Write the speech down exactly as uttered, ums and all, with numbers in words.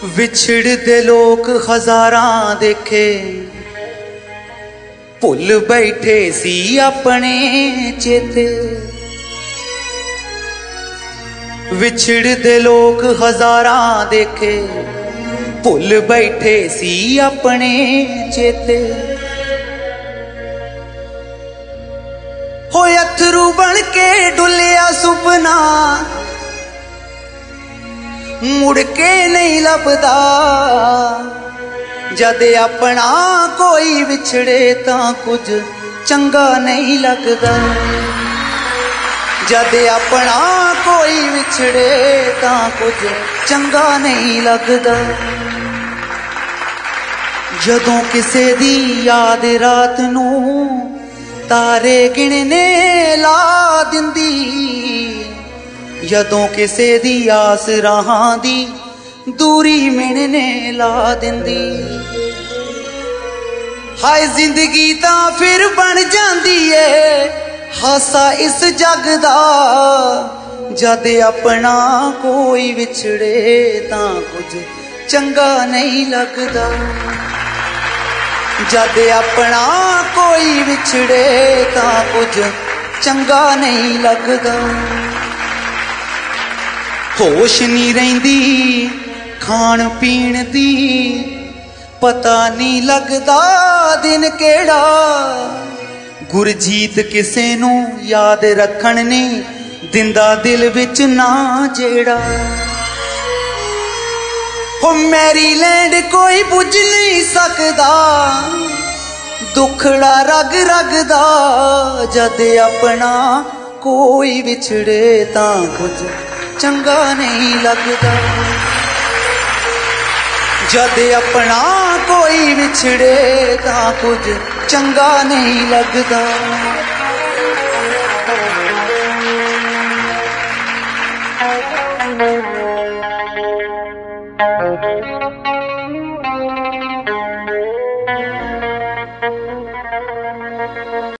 विछड़दे लोक हजारां देखे, भुल बैठे सी अपने चेते। विछड़दे लोक हजारां देखे, भुल बैठे सी अपने चेते। हो अथरू बन के डुलिया सुपना, मुड़ के नहीं लभदा। जद अपना कोई विछड़े तां कुछ चंगा नहीं लगदा। जद अपना कोई विछड़े तां कुछ चंगा नहीं लगदा। जदों किसे दी याद रात नूं तारे गिणने ला दिंदी, जदों किसे दी आस राहां दी दूरी मिणने ला दिंदी। हाय जिंदगी तां फिर बन जांदी ए हासा इस जग दा। जद अपना कोई विछड़े तां कुछ चंगा नहीं लगदा। जद अपना कोई विछड़े तां कुछ चंगा नहीं लगदा। होश नहीं रहिंदी खाण पीण दी, पता नहीं लगदा दिन केड़ा। गुरजीत किसे नूं याद रखण नहीं दिंदा दिल विच ना जेड़ा। हो मैरीलैंड कोई बुझ नहीं सकदा, दुखड़ा रग रग दा। जद अपना कोई विछड़े तां कुछ चंगा नहीं लगदा। जद अपना कोई विछड़े तां कुछ चंगा नहीं लगदा। Thank you.